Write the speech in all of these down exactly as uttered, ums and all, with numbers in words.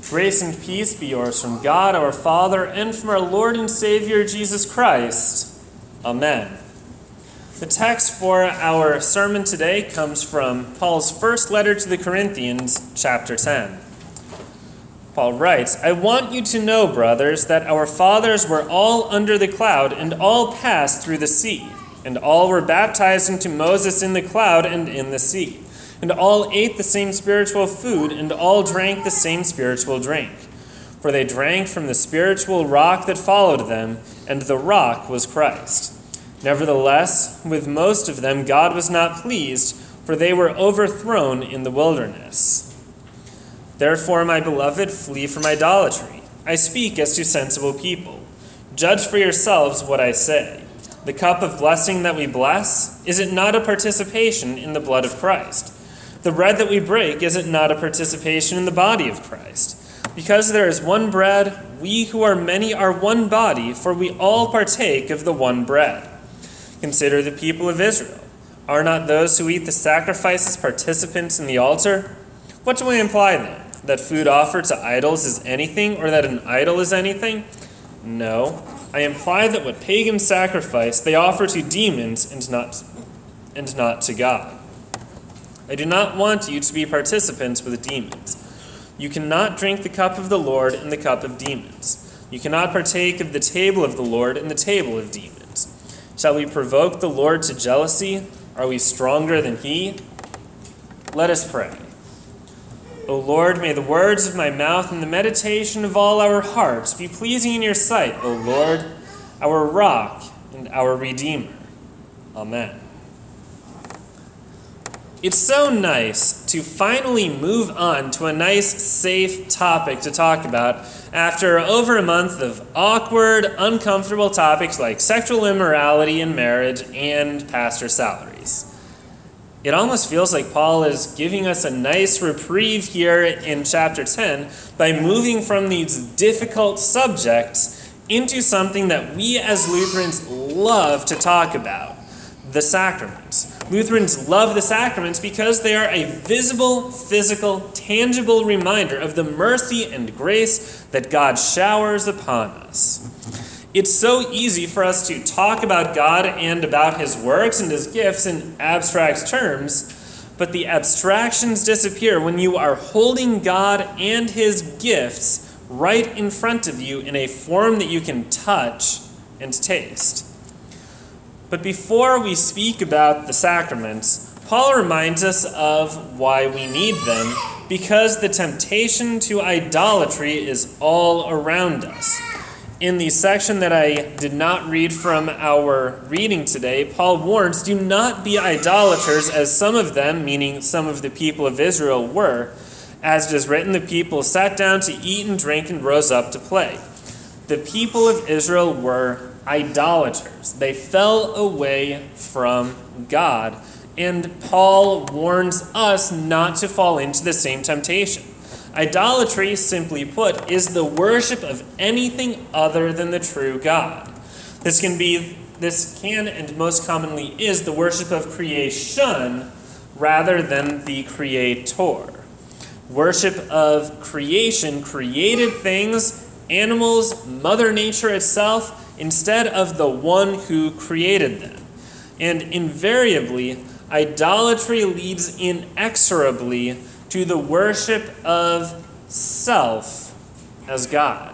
Grace and peace be yours from God our Father and from our Lord and Savior Jesus Christ. Amen. The text for our sermon today comes from Paul's first letter to the Corinthians, chapter ten. Paul writes, "I want you to know, brothers, that our fathers were all under the cloud and all passed through the sea, and all were baptized into Moses in the cloud and in the sea. And all ate the same spiritual food, and all drank the same spiritual drink. For they drank from the spiritual rock that followed them, and the rock was Christ. Nevertheless, with most of them God was not pleased, for they were overthrown in the wilderness. Therefore, my beloved, flee from idolatry. I speak as to sensible people. Judge for yourselves what I say. The cup of blessing that we bless, is it not a participation in the blood of Christ? The bread that we break, is it not a participation in the body of Christ? Because there is one bread, we who are many are one body, for we all partake of the one bread. Consider the people of Israel. Are not those who eat the sacrifices participants in the altar? What do I imply then? That food offered to idols is anything, or that an idol is anything? No, I imply that what pagans sacrifice, they offer to demons and not, and not to God. I do not want you to be participants with demons. You cannot drink the cup of the Lord and the cup of demons. You cannot partake of the table of the Lord and the table of demons. Shall we provoke the Lord to jealousy? Are we stronger than he? Let us pray. O Lord, may the words of my mouth and the meditation of all our hearts be pleasing in your sight, O Lord, our rock and our Redeemer. Amen. It's so nice to finally move on to a nice, safe topic to talk about after over a month of awkward, uncomfortable topics like sexual immorality in marriage and pastor salaries. It almost feels like Paul is giving us a nice reprieve here in chapter ten by moving from these difficult subjects into something that we as Lutherans love to talk about, the sacraments. Lutherans love the sacraments because they are a visible, physical, tangible reminder of the mercy and grace that God showers upon us. It's so easy for us to talk about God and about his works and his gifts in abstract terms, but the abstractions disappear when you are holding God and his gifts right in front of you in a form that you can touch and taste. But before we speak about the sacraments, Paul reminds us of why we need them, because the temptation to idolatry is all around us. In the section that I did not read from our reading today, Paul warns, do not be idolaters as some of them, meaning some of the people of Israel, were. As it is written, the people sat down to eat and drink and rose up to play. The people of Israel were idolaters. They fell away from God, and Paul warns us not to fall into the same temptation. Idolatry, simply put, is the worship of anything other than the true God. This can be, this can and most commonly is the worship of creation rather than the Creator. Worship of creation, created things, animals, Mother Nature itself, instead of the one who created them. And invariably, idolatry leads inexorably to the worship of self as God.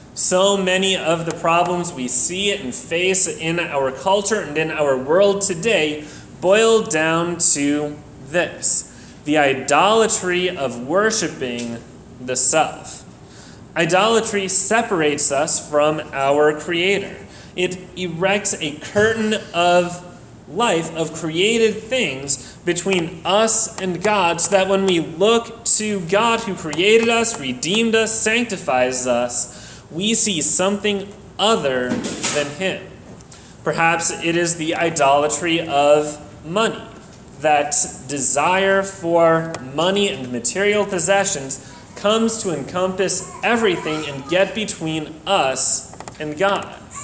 So many of the problems we see and face in our culture and in our world today boil down to this: the idolatry of worshiping the self. Idolatry separates us from our Creator. It erects a curtain of life, of created things, between us and God, so that when we look to God who created us, redeemed us, sanctifies us, we see something other than him. Perhaps it is the idolatry of money, that desire for money and material possessions comes to encompass everything and get between us and God.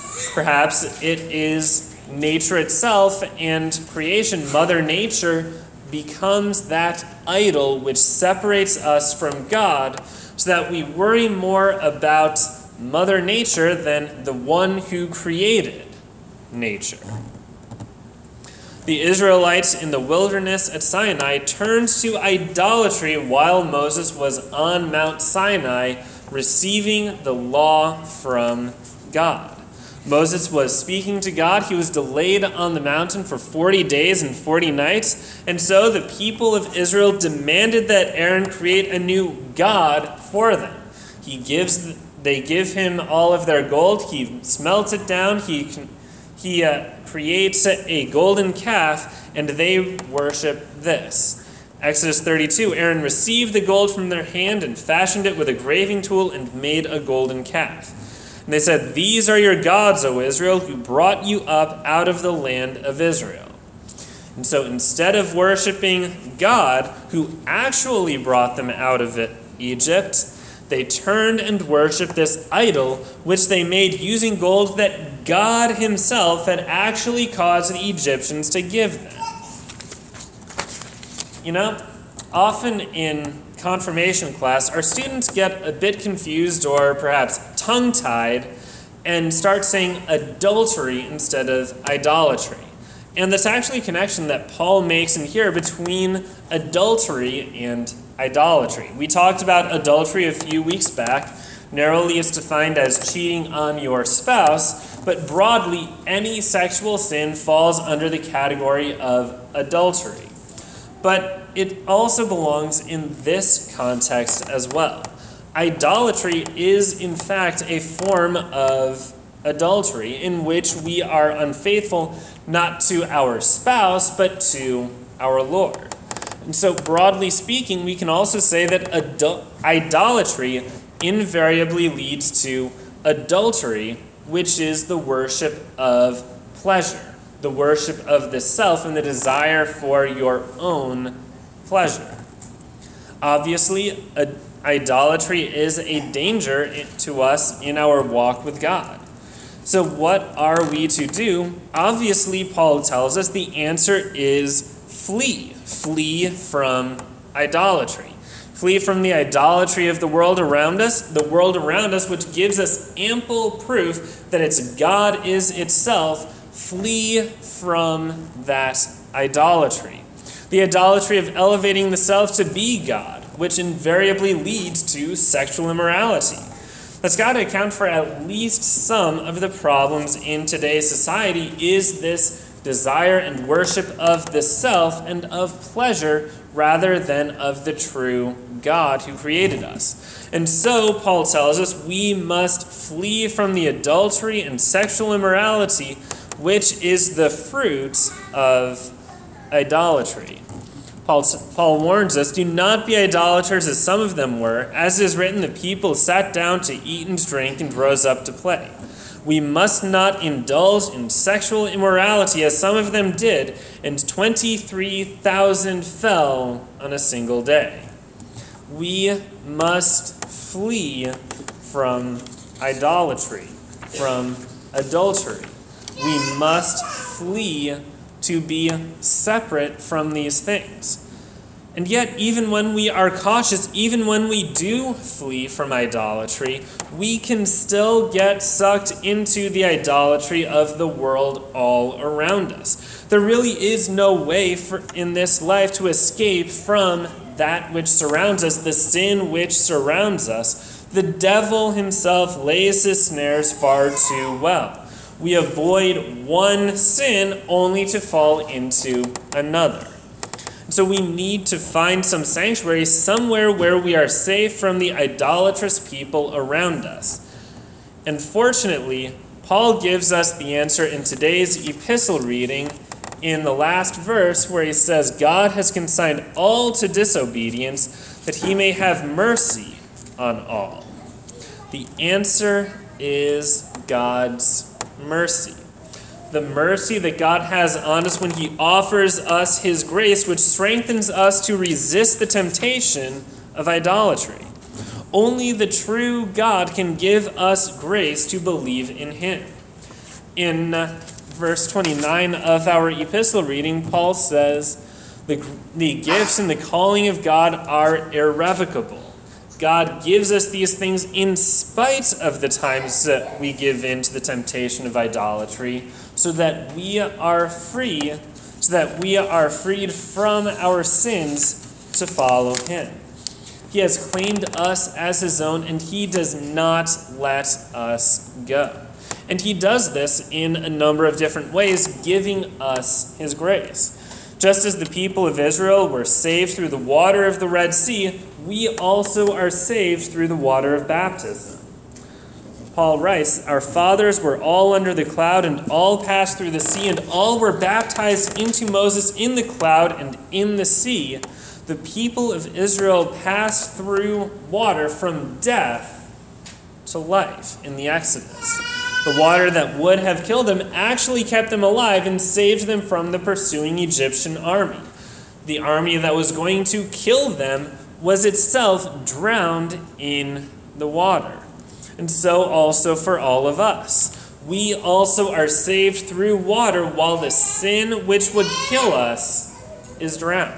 Perhaps it is nature itself and creation. Mother Nature becomes that idol which separates us from God, so that we worry more about Mother Nature than the one who created nature. The Israelites in the wilderness at Sinai turned to idolatry while Moses was on Mount Sinai receiving the law from God. Moses was speaking to God. He was delayed on the mountain for forty days and forty nights. And so the people of Israel demanded that Aaron create a new god for them. He gives, they give him all of their gold. He smelts it down. He, he uh, creates a golden calf, and they worship this. Exodus thirty-two, Aaron received the gold from their hand and fashioned it with a graving tool and made a golden calf. And they said, "These are your gods, O Israel, who brought you up out of the land of Israel." And so instead of worshiping God, who actually brought them out of it, Egypt, they turned and worshipped this idol, which they made using gold that God himself had actually caused the Egyptians to give them. You know, often in confirmation class, our students get a bit confused or perhaps tongue-tied and start saying adultery instead of idolatry. And that's actually a connection that Paul makes in here between adultery and idolatry. We talked about adultery a few weeks back. Narrowly, it's defined as cheating on your spouse, but broadly, any sexual sin falls under the category of adultery. But it also belongs in this context as well. Idolatry is, in fact, a form of adultery in which we are unfaithful not to our spouse, but to our Lord. And so, broadly speaking, we can also say that adul- idolatry invariably leads to adultery, which is the worship of pleasure, the worship of the self and the desire for your own pleasure. Obviously, a, idolatry is a danger to us in our walk with God. So what are we to do? Obviously, Paul tells us the answer is flee. Flee from idolatry. Flee from the idolatry of the world around us, the world around us which gives us ample proof that its God is itself. Flee from that idolatry. The idolatry of elevating the self to be God, which invariably leads to sexual immorality. That's got to account for at least some of the problems in today's society, is this desire and worship of the self and of pleasure rather than of the true God who created us. And so, Paul tells us, we must flee from the adultery and sexual immorality, which is the fruit of idolatry. Paul, Paul warns us, do not be idolaters as some of them were. As is written, the people sat down to eat and drink and rose up to play. We must not indulge in sexual immorality as some of them did, and twenty-three thousand fell on a single day. We must flee from idolatry, from adultery. We must flee to be separate from these things. And yet, even when we are cautious, even when we do flee from idolatry, we can still get sucked into the idolatry of the world all around us. There really is no way for, in this life to escape from that which surrounds us, the sin which surrounds us. The devil himself lays his snares far too well. We avoid one sin only to fall into another. So we need to find some sanctuary somewhere where we are safe from the idolatrous people around us. And fortunately, Paul gives us the answer in today's epistle reading in the last verse where he says, God has consigned all to disobedience that he may have mercy on all. The answer is God's mercy. The mercy that God has on us when he offers us his grace, which strengthens us to resist the temptation of idolatry. Only the true God can give us grace to believe in him. In uh, verse twenty-nine of our epistle reading, Paul says, the, the gifts and the calling of God are irrevocable. God gives us these things in spite of the times that we give in to the temptation of idolatry, so that we are free, so that we are freed from our sins to follow him. He has claimed us as his own, and he does not let us go. And he does this in a number of different ways, giving us his grace. Just as the people of Israel were saved through the water of the Red Sea, we also are saved through the water of baptism. Paul writes, "Our fathers were all under the cloud and all passed through the sea, and all were baptized into Moses in the cloud and in the sea." The people of Israel passed through water from death to life in the Exodus. The water that would have killed them actually kept them alive and saved them from the pursuing Egyptian army. The army that was going to kill them was itself drowned in the water. And so also for all of us. We also are saved through water while the sin which would kill us is drowned.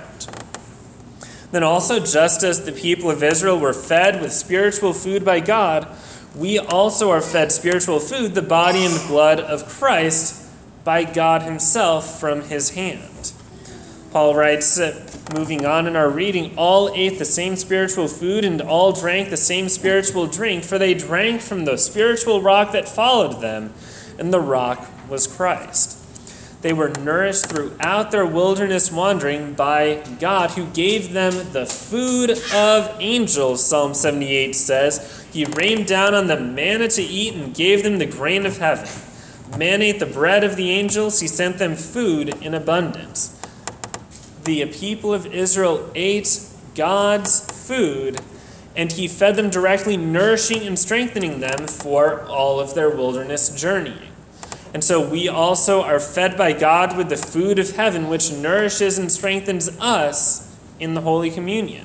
Then also, just as the people of Israel were fed with spiritual food by God, we also are fed spiritual food, the body and blood of Christ, by God himself from his hand. Paul writes, moving on in our reading, "All ate the same spiritual food and all drank the same spiritual drink, for they drank from the spiritual rock that followed them, and the rock was Christ. They were nourished throughout their wilderness wandering by God, who gave them the food of angels," Psalm seventy-eight says. "He rained down on them manna to eat and gave them the grain of heaven. Man ate the bread of the angels. He sent them food in abundance." The people of Israel ate God's food, and he fed them directly, nourishing and strengthening them for all of their wilderness journeying. And so we also are fed by God with the food of heaven, which nourishes and strengthens us in the Holy Communion.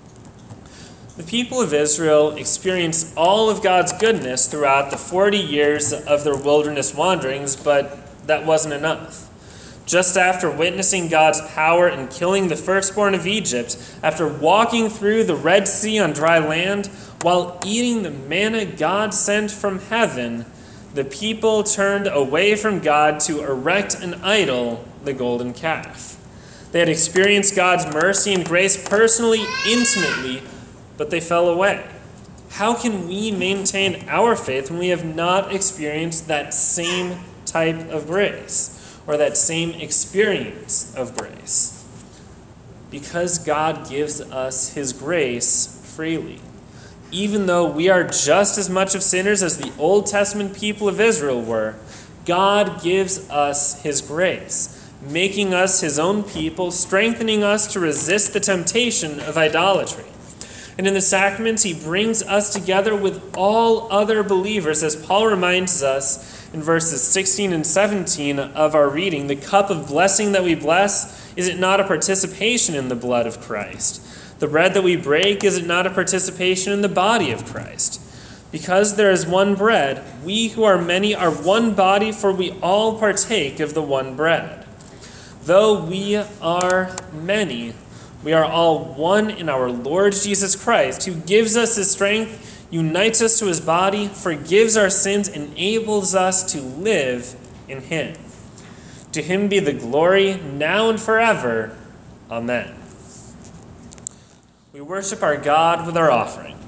The people of Israel experienced all of God's goodness throughout the forty years of their wilderness wanderings, but that wasn't enough. Just after witnessing God's power in killing the firstborn of Egypt, after walking through the Red Sea on dry land, while eating the manna God sent from heaven, the people turned away from God to erect an idol, the golden calf. They had experienced God's mercy and grace personally, intimately, but they fell away. How can we maintain our faith when we have not experienced that same type of grace, or that same experience of grace? Because God gives us his grace freely. Even though we are just as much of sinners as the Old Testament people of Israel were, God gives us his grace, making us his own people, strengthening us to resist the temptation of idolatry. And in the sacraments, he brings us together with all other believers, as Paul reminds us in verses sixteen and seventeen of our reading. The cup of blessing that we bless, is it not a participation in the blood of Christ? The bread that we break, is it not a participation in the body of Christ? Because there is one bread, we who are many are one body, for we all partake of the one bread. Though we are many, we are all one in our Lord Jesus Christ, who gives us his strength, unites us to his body, forgives our sins, enables us to live in him. To him be the glory, now and forever. Amen. We worship our God with our offering.